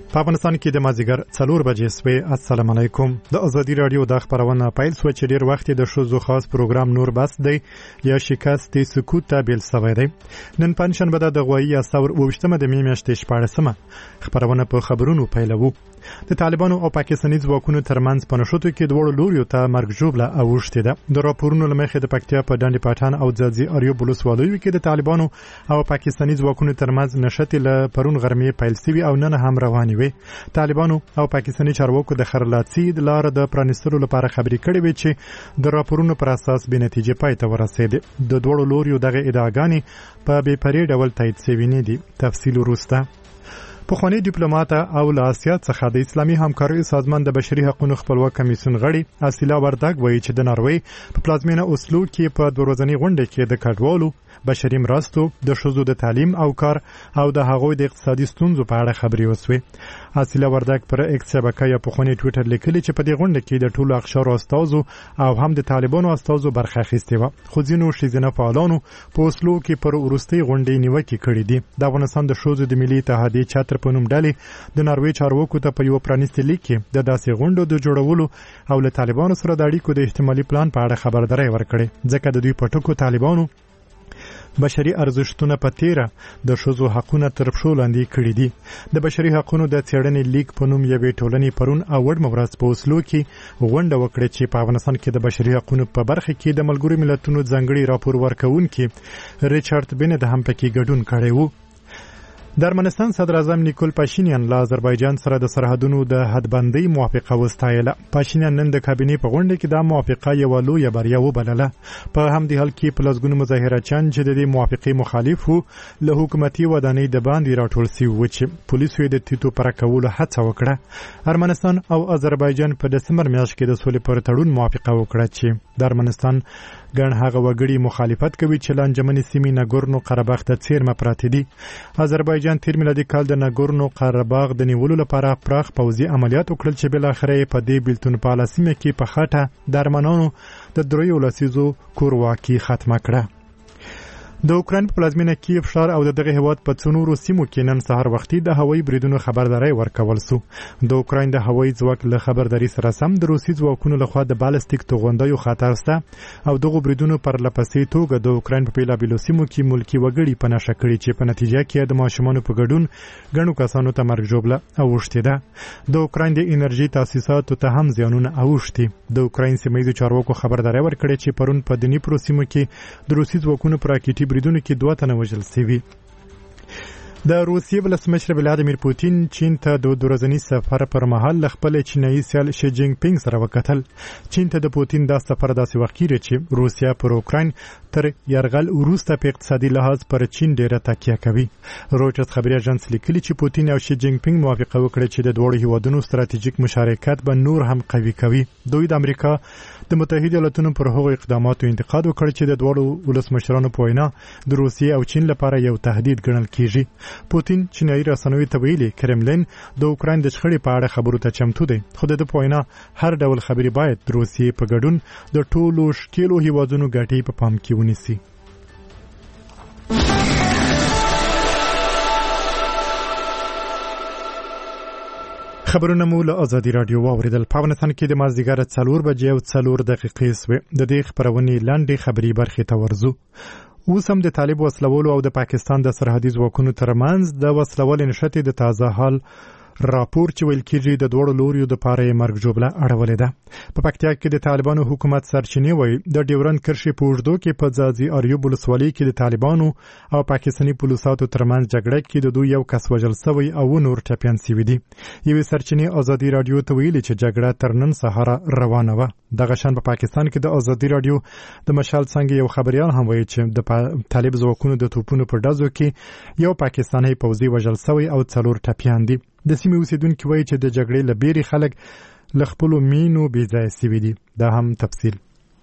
په افغانستان کې د مازیګر 4 بجې سوي. السلام علیکم. د ازادي رادیو د خبرونه پیل شو چې ډیر وخت د شوزو خاص پروګرام نور بس دی یا شکست سکوت ته بیل سوی دی. نن پنځشنبه د غوایی استور 28مه د میاشتې 14مه خبرونه په خبرونو پیلوو. د طالبانو او پاکستاني ځواکونو ترمنځ په نشوتو کې دوړو لوريو ته مرګ جوړه اوښته ده. د راپورونو لمخې د پکتیا په ډنډ پټان او ځاځي اریو بلوسوالوي کې د طالبانو او پاکستاني ځواکونو ترمنځ نشته ل پرون غرمې پیل سوي او نن هم رواني وي. طالبانو او پاکستاني چارواکو د خرلاڅي د لار د پرانستلو لپاره خبرې کړې وي چې د راپورونو پر اساس به نتیجه پای ته ورسېده. د دوړو لوريو دغه ادعاګانې په بې پرې ډول تایید شوي نه دي. تفصیل وروسته. پخوانی ډیپلوماټ او له آسیا څخه د اسلامي همکارۍ سازمان د بشري حقوقو خپلواک کمیسیون غړي اسیلا وردګ وایي چې د ناروی په پلازمینه اوسلو کې په دروازنی غونډه کې د کډوالو بشري مرستو د شوزو د تعلیم او کار او د هغوی د اقتصادي ستونزو په اړه خبرې وسوي. اسیلا وردګ پر ایکس شبکې یا پخوانی ټویټر لیکلی چې په دې غونډه کې د ټولو اقشارو استازو او هم د طالبانو استازو برخه اخیستې و. خو ځینو ښځینه فعالانو په اوسلو کې پر وروستي غونډې نیوکې کړې دي. د افغانستان د شوزو د ملي اتحادیې چتر په نوم ډلې د ناروی چارواکو ته په یو پرانیستي لیک کې د داسې غونډو د جوړولو او له طالبانو سره د اړیکو د احتمالي پلان په اړه خبرداري ورکړې. ځکه د دوی په ټکو طالبانو بشري ارزښتونه په تیره د شوزو حقونه تر پښو لاندې کړي دي. د بشري حقوقو د څېړنې لیک په نوم یوې ټولنې پرون اوړ مورز په اوسلو کې غونډه وکړه چې په افغانستان کې د بشري حقوقو په برخه کې د ملګرو ملتونو ځانګړي راپور ورکوونکي ریچارډ بن د هم پکې ګډون کړی وو. د ارمنستان صدر اعظم نیکول پاشینیان له آذربایجان سره د سرحدونو د حدبندۍ موافقه وستایله. پاشینیان نن د کابینې په غونډه کې د موافقه یو لویه بریا وبلله. په همدې حال کې پلازګونو مظاهرچیان چې د دې موافقې مخالف وو له حکومتي ودانۍ د باندې راټول شوي و چې پولیسو د تیتو پر کولو هڅه وکړه. ارمنستان او آذربایجان په دسمبر میاشت کې د سولې پر تړون موافقه وکړه چې د ارمنستان ګڼ هغه وګړي مخالفت کوي چې لانجمنې سیمې ناګورنو قرهباغ ته څیرمه پراته دي. آذربایجان تیر میلادي کال د ناګورنو قرهباغ د نیولو لپاره پراخ پوځي عملیات وکړل چې بل اخره په دې بیلتون پاله سیمه کې په خاطه د ارمنانو د دریو لسیزو کورواکي ختمه کړه. د اوکراین په پلازمینه کیف ښار او دغه هیواد په څونورو سیمو کې نن سهار وختي د هوایي بریدونو خبرداري ورکول شو. د اوکراین د هوایي ځواک له خبرداري سره سم د روسي ځواکونو لخوا د بالستیک توغندیو خطر شته او دغه بریدونو پر لپسې توګه د اوکراین په بیلابیلو سیمو کې ملکی وګړي په نشه کړي چې په نتیجه کې د ماشومانو په ګډون ګڼو کسانو ته مرګ جوړه اوښته ده. د اوکراین د انرژي تاسیساتو ته هم زیانونه اوښتي. د اوکراین سیمایي چارواکو خبرداري ورکړه چې پرون په دني پروسیمو کې د روسي ځواکونو پر راکټي بریدونو کې 2 تنه وژل شوي. د روسیې ولسمشر ولادیمیر پوتین چین ته د ورځني سفر پر مهال خپل چینایي سیال شي جینګ پینګ سره وکتل. چین ته د پوتین د سفر داسې وخت کې چې روسیا پر اوکراین تر یرغل وروسته په اقتصادي لحاظ پر چین ډیره تکیه کوي. رویټرز خبري اژانس لیکلي چې پوتین او شي جینګ پینګ موافقه وکړه چې د دوه هیوادونو ستراتیژیک مشارکت به نور هم قوي کوي. دوی د امریکا د متحده ایالاتونو پر هغو اقداماتو انتقاد وکړ چې د دوه ولسمشرانو په وینا د روسیې او چین لپاره یو تهدید ګڼل کیږي. پوتین چینایي رسنوي ته ویلي کرملین د اوکراین د شخړې په اړه خبرو ته چمتو دی. خو د په وینا هر ډول خبري باید د روسیې په ګډون د ټولو شکیلو هیوادونو ګټې په پام کې ونیسي. خبرونه مو له ازادي رادیو واوریدل. په افغانستان کې د مازدیګر 4 بجې او 4 دقیقې سوې. د دې خبرونې لاندې خبري برخې ته ورځو. اوس هم د طالب وسلولو او د پاکستان د سرحدي ځواکونو ترمنځ د وسلول نشته د تازه حال راپور چې ویل کېږي د دوړو لوريو د پاره مرګ جوړه اړولې ده. په پکتیا کې د طالبانو حکومت سرچینې وایي د ډیورن کرښې په اوږدو کې په ځاځي اریو بلوسوالۍ کې د طالبانو او پاکستاني پولیسو ترمنځ جګړه کې د دوی یو کس وژل شوی او نور ټپيان شوي دي. یوې سرچینې ازادي رادیو ته ویلي چې جګړه تر نن سهار روانه وه. دغه شان په پاکستان کې د ازادي رادیو د مشال څنګه یو خبريال هم وایي چې د طالب ځواکونو د توپونو په ډزو کې یو پاکستاني پوځي وژل شوی او 4 ټپيان دي. د سیمې اوسیدونکو وایي چې د جګړې لبيري خلک ل خپل مینو بې ځای سوي دي. دا هم تفصیل.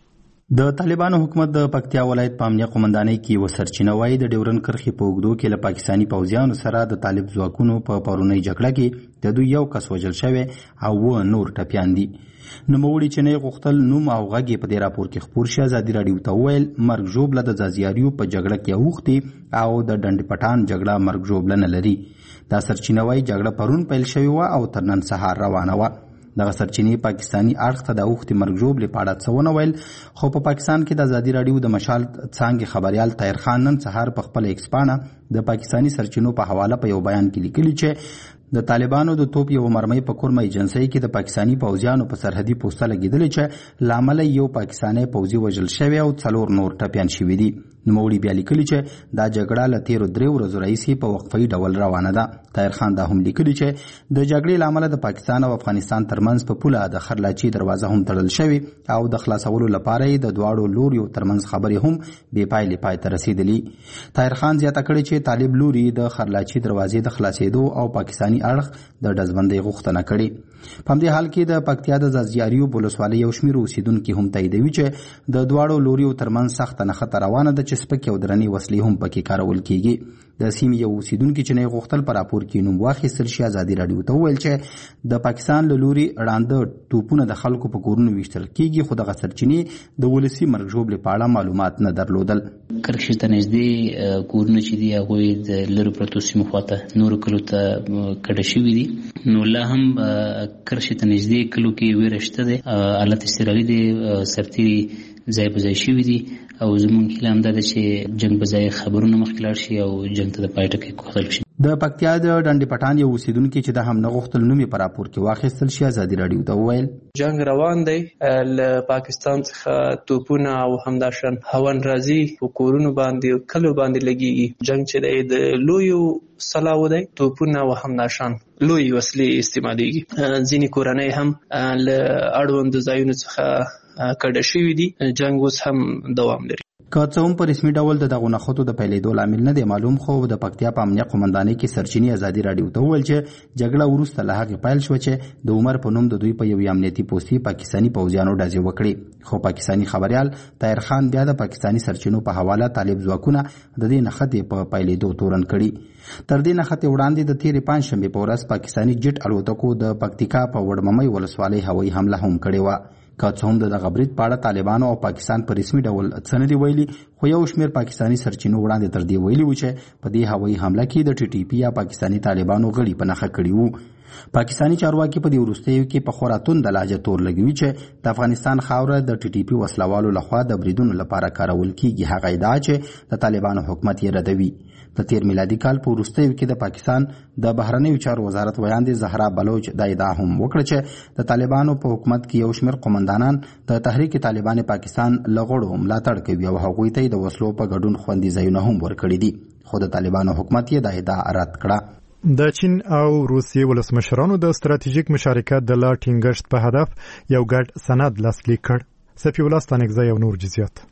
د طالبانو حکومت د پکتیا ولایت په امنیه قومندانۍ کې یو سرچینه وایي د ډیورن کرښې په اوږدو کې له پاکستاني پوځیانو سره د طالب ځواکونو په پرونۍ جګړه کې د دوی یو کس وژل شوی او 9 نور ټپیان دي. نوموړي چې نه غوښتل نوم او غږ په دې راپور کې خپور شي ازادي راډیو ته وویل مرګ ژوبله د ځاځیاریو په جګړه کې اوښتي او د ډنډ پټان جګړه مرګ ژوبله نه لري. دا سرچینه وایي جګړه پرون پیل شوې وه او تر نن سهار روانه وه. دغه سرچینې پاکستاني اړخ ته د اوښتې مرګ ژوبلې په اړه څه ونه ویل، خو په پاکستان کې د ازادي راډیو د مشال څانګې خبریال طاهر خان نن سهار په خپل ایکس پاڼه د پاکستاني سرچینو په حواله په یو بیان کې لیکلي چې د طالبانو د توپ یو مرمۍ په کورمه ایجنسۍ کې د پاکستاني پوځیانو په سرحدي پوسته لګېدلې چې له امله یو پاکستانی پوځي وژل شوی او 4 نور ټپیان شوي دي. نوموړي بیا لیکلي چې دا جګړه له تیرو 3 ورځو راهیسې په وقفه‌یي ډول روانه ده. طاهر خان دا هم لیکلي چې د جګړې له امله د پاکستان او افغانستان ترمنځ په پوله د خرلاچي دروازه هم تړل شوې او د خلاصولو لپاره یې د دواړو لوریو ترمنځ خبرې هم بې پایلې پای ته رسېدلي. طاهر خان زیاته کړې چې طالب لوري د خرلاچي دروازې د خلاصېدو او پاکستاني اړخ د ډزبندۍ غوښتنه کړې. په همدې حال کې د پکتیا د ځاځیاریو ولسوالۍ یو شمېر اوسېدونکي هم تاییدوي چې د دواړو لوریو ترمنځ سخته نښته روانه ده چې سپکې او درنې وسلې هم پکې کارول کېږي. د سیمې یو اوسېدونکي چې نه غوښتل په راپور کې نوم واخیستل شي ازادي راډیو ته وویل چې د پاکستان له لوري ړانده توپونه د خلکو په کورونو ویشتل کېږي، خو دغه سرچینې د ولسي مرګ ژوبلې په اړه معلومات نه درلودل. کرښې ته نږدې کورونه چې دي هغوی د لرې پرتو سیمو خواته نورو کلو ته کډه شوي دي، نو لا هم کرښې ته نږدې کلو کې ویره شته دی، حالت اضطراري دی، سرتیري ځای په ځای شوي دي او زموږ هیله همدا ده چې جنګ په ځای خبرونه مخکې لاړ شي او جنګ ته د پای ټکی کښل شي. د پکتیا د ډنډ پټان یو اوسېدونکي چې د هم نه غوښتل نوم یې په راپور کې واخیستل شي ازادي راډیو ته وویل جنګ روان دی، له پاکستان څخه توپونه او همداشان هوان راځي، په کورونو باندې کلو باندې لګېږي. جنګ چې دی د لویو سلاو دی، توپونه او همداشان لوی وسلې استعمالیږي. ځینې کورنۍ هم له اړوندو ځایونو څخه کډه شوي دي. جنګ اوس هم دوام لري. که څه هم په رسمي ډول د دغو نښتو د پیلېدو لامل نه دی معلوم، خو د پکتیا په امنیه قومندانۍ کې سرچینې ازادي راډیو ته وویل چې جګړه وروسته له هغې پیل شوه چې د عمر په نوم د دوی په یوې امنیتي پوستې پاکستاني پوځیانو ډزې وکړې. خو پاکستاني خبریال طاهر خان بیا د پاکستاني سرچینو په حواله طالب ځواکونه د دې نښتې په پیلېدو تورن کړي. تر دې نښتې وړاندې د تېرې پنجشنبې په ورځ پاکستاني جټ الوتکو د پکتیکا په وړممۍ ولسوالۍ هوایي حمله هم کړې وه. که څه هم د دغه برید په اړه طالبانو او پاکستان په رسمي ډول څه نه دي ویلي، خو یو شمېر پاکستاني سرچینو وړاندې تر دې ویلي وو چې په دې هوایي حمله کې د ټي ټي پي یا پاکستاني طالبانو غړي په نښه کړي وو. پاکستاني چارواکي په دې وروستیو کې په خورا توند لهجه تور لګوي چې د افغانستان خاوره د ټي ټي پي وسلوالو لخوا د بریدونو لپاره کارول کېږي. هغه ادعا چې د طالبانو حکومت یې ردوي. د تیر میلادي کال په وروستیو کې د پاکستان د بهرنیو چارو وزارت ویاندې زهرا بلوچ دا ادعا هم وکړه چې د طالبانو په حکومت کې یو شمېر قومندانان د تحریک طالبان پاکستان له غړو ملاتړ کوي او هغوی ته د وسلو په ګډون خوندي ځایونه هم ورکړي دي، خو د طالبانو حکومت یې دا ادعا رد کړه. د چین او روسیې ولسمشرانو د ستراتیژیک مشارکت د لا ټینګښت په هدف یو ګډ سند لاسلیک کړ. صفی الله ستانکزی او نور جزئیات.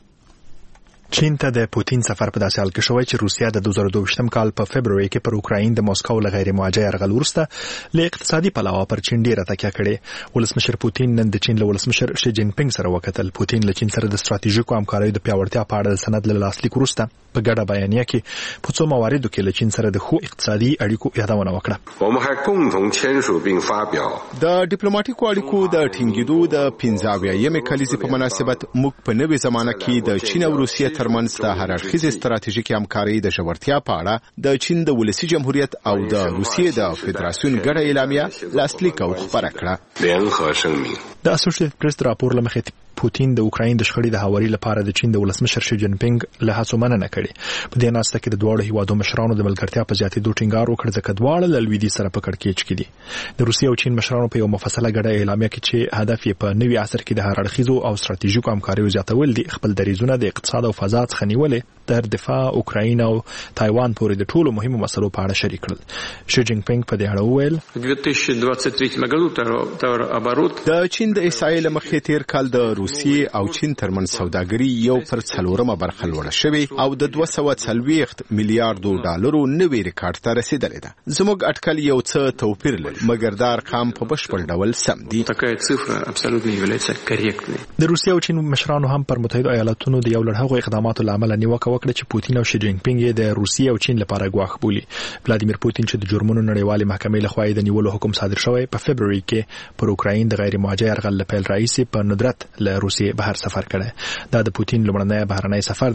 چین ته د پوتین سفر په داسې حال کې شوی چې روسیا د 2022 کال په فبرवरी کې پر اوکراین د موسکو له غیر موجه یرغل وروسته له اقتصادي پلوه پر چین ډیره تکیه کړې. ولسمشر پوتین نن د چین له ولسمشر شي جین پینګ سره وکتل. پوتین له چین سره د ستراتیژیکو همکاریو د پیاوړتیا په اړه د سند له لاسلیک وروسته په ګډه بیانیه کې په څو مواردو کې له چین سره د ښو اقتصادي اړیکو یادونه وکړه. د ډیپلوماټیکو اړیکو د ټینګېدو د 50مې کلیزې په مناسبت موږ په نوې زمانه کې د چین او روسیې ترمنځ د هر اړخیزې ستراتیژیکې همکارۍ د ژورتیا په اړه د چین د ولسي جمهوریت او د روسیې د فدراسیون ګډه اعلامیه لاسلیک او خپره کړه. د اسوسییټډ پریس راپور له مخې پوتین د اوکراین د شخړې د هواري لپاره د چین د ولسمشر شي جین پینګ له هڅو مننه کړې. په دې ناسته کې د دواړو هیوادو مشرانو د ملګرتیا په زیاتېدو ټینګار وکړ ځکه دواړه له لویدیځ سره په کړکېچ کې دي. د روسیې او چین مشرانو په یو مفصله ګډه اعلامیه کې چې هدف یې په نوي عصر کې د هر اړخیزو او ستراتیژیکو همکاریو زیاتول دي، خپل دریځونه د اقتصاد او فضا څخه نیولې تر دفاع اوکراین او تایوان پورې د ټولو مهمو مسلو په اړه شریک کړل. شي جین پینګ په دې اړه وویل د چین د اسرائیل مخې تیر کال د روسیې او چین ترمنځ سوداګري 1/4 برخه لوړه شوې او د 240 میلیارډ ډالرو نوې ریکارډ ته رسیدلې ده. زموږ اټکل یو څه توپیر لري مګر دا ارقام په بشپړ ډول سم دي. د روسیې او چین مشرانو هم پر متحده ایالاتونو د یو لړ هغو اقداماتو لامل نیوکه وکړه چې پوتین او شي جین پینګ د روسیې او چین لپاره ګواښ بولي. ولادیمیر پوتین چې د جرمونو نړیوالې محکمې لخوا د نیولو حکم صادر شوی په فبرवरी کې پر اوکراین د غیر مهاجر یرغل لپاره رئیس په ندرت له روسیې بهر سفر کړی. دا د پوتین لومړنی بهرنی سفر